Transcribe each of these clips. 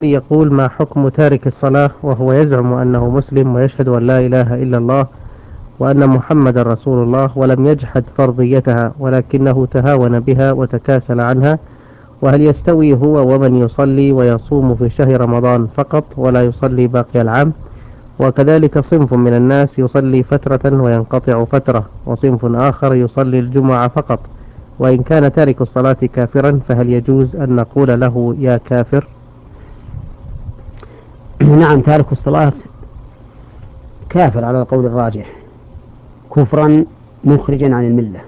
يقول: ما حكم تارك الصلاة وهو يزعم أنه مسلم ويشهد أن لا إله إلا الله وأن محمد رسول الله، ولم يجحد فرضيتها ولكنه تهاون بها وتكاسل عنها؟ وهل يستوي هو ومن يصلي ويصوم في شهر رمضان فقط ولا يصلي باقي العام؟ وكذلك صنف من الناس يصلي فترة وينقطع فترة، وصنف آخر يصلي الجمعة فقط. وإن كان تارك الصلاة كافرا فهل يجوز أن نقول له يا كافر؟ نعم، تارك الصلاة كافر على القول الراجح، كفرا مخرجا عن الملة،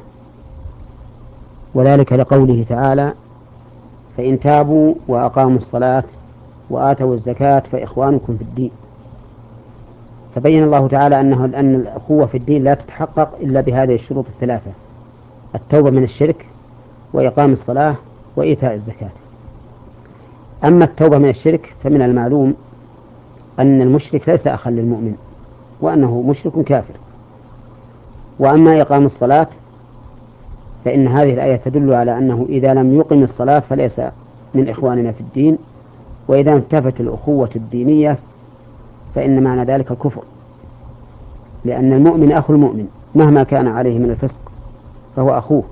وذلك لقوله تعالى: فإن تابوا وأقاموا الصلاة وآتوا الزكاة فإخوانكم في الدين. فبين الله تعالى أن الأخوة في الدين لا تتحقق إلا بهذه الشروط الثلاثة: التوبة من الشرك، وإقام الصلاة، وإيتاء الزكاة. أما التوبة من الشرك فمن المعلوم أن المشرك ليس أخا للمؤمن، وأنه مشرك كافر. وأما إقام الصلاة فإن هذه الآية تدل على أنه إذا لم يقم الصلاة فليس من إخواننا في الدين، وإذا انتفت الأخوة الدينية فإن معنى ذلك الكفر، لأن المؤمن أخو المؤمن مهما كان عليه من الفسق فهو أخوه.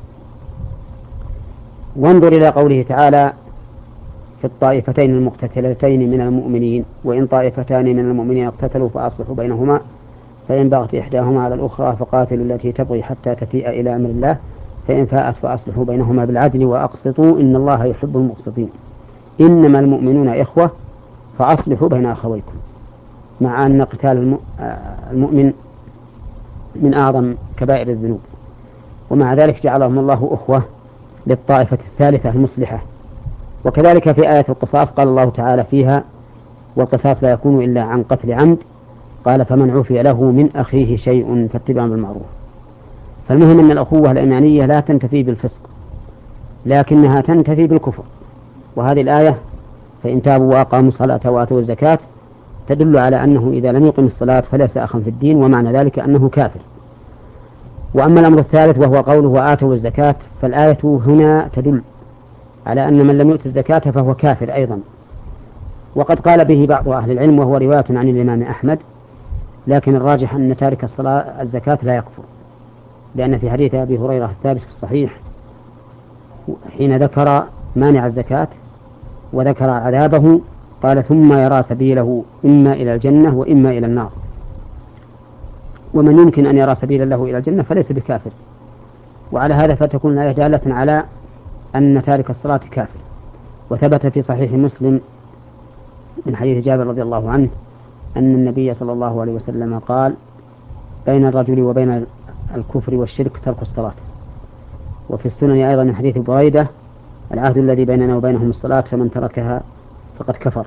وانظر إلى قوله تعالى في الطائفتين المقتتلتين من المؤمنين: وإن طائفتان من المؤمنين اقتتلوا فأصلحوا بينهما فإن بغت إحداهما على الأخرى فقاتلوا التي تبغي حتى تفيء إلى أمر الله فإن فاءت فأصلحوا بينهما بالعدل وأقسطوا إن الله يحب المقسطين. إنما المؤمنون إخوة فأصلحوا بين أخويكم، مع أن قتال المؤمن من أعظم كبائر الذنوب، ومع ذلك جعلهم الله أخوة للطائفة الثالثة المصلحة. وكذلك في آية القصاص قال الله تعالى فيها: والقصاص لا يكون إلا عن قتل عمد، قال فمن عفي له من أخيه شيء فاتباع بالمعروف. فالمهم أن الأخوة الإيمانية لا تنتفي بالفسق، لكنها تنتفي بالكفر. وهذه الآية فإن تابوا وأقاموا الصلاة وآتوا الزكاة تدل على أنه إذا لم يقم الصلاة فليس أخا في الدين، ومعنى ذلك أنه كافر. وأما الأمر الثالث وهو قوله وآتوا الزكاة، فالآية هنا تدل على أن من لم يؤت الزكاة فهو كافر أيضا، وقد قال به بعض أهل العلم وهو رواية عن الإمام أحمد، لكن الراجح أن تارك الزكاة لا يكفر، لأن في حديث أبي هريرة الثابت في الصحيح حين ذكر مانع الزكاة وذكر عذابه قال: ثم يرى سبيله إما إلى الجنة وإما إلى النار. ومن يمكن أن يرى سبيلا له إلى الجنة فليس بكافر. وعلى هذا فتكون الآية دالة على أن تارك الصلاة كافر. وثبت في صحيح مسلم من حديث جابر رضي الله عنه أن النبي صلى الله عليه وسلم قال: بين الرجل وبين الكفر والشرك ترك الصلاة. وفي السنن أيضا من حديث بريدة: العهد الذي بيننا وبينهم الصلاة فمن تركها فقد كفر.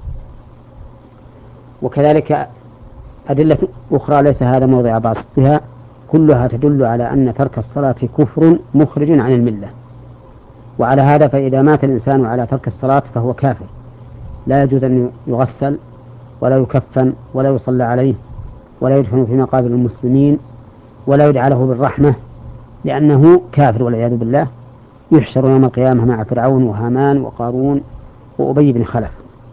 وكذلك أدلة أخرى ليس هذا موضع بسطها، كلها تدل على أن ترك الصلاة كفر مخرج عن الملة. وعلى هذا فإذا مات الإنسان على ترك الصلاة فهو كافر، لا يجوز أن يغسل ولا يكفن ولا يصلى عليه ولا يدفن في مقابر المسلمين ولا يدعى له بالرحمة، لأنه كافر والعياذ بالله، يحشر يوم القيامة مع فرعون وهامان وقارون وأبي بن خلف.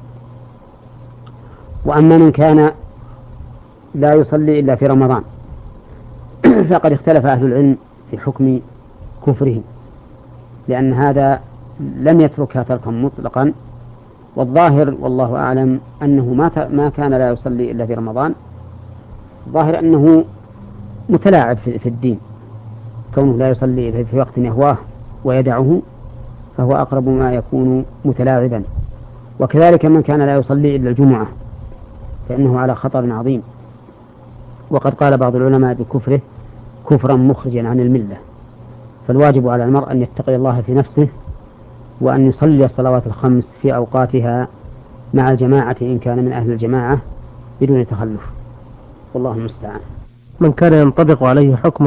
وأما من كان لا يصلي إلا في رمضان فقد اختلف أهل العلم في حكم كفره، لأن هذا لم يتركها تركا مطلقا. والظاهر والله أعلم أنه ما كان لا يصلي إلا في رمضان، الظاهر أنه متلاعب في الدين، كونه لا يصلي في وقت يهواه ويدعه فهو أقرب ما يكون متلاعبا. وكذلك من كان لا يصلي إلا الجمعة فإنه على خطر عظيم، وقد قال بعض العلماء بكفره كفرا مخرجا عن الملة. فالواجب على المرء أن يتقي الله في نفسه وأن يصلي الصلوات الخمس في أوقاتها مع الجماعة إن كان من أهل الجماعة بدون تخلف، والله المستعان. من كان ينطبق عليه حكم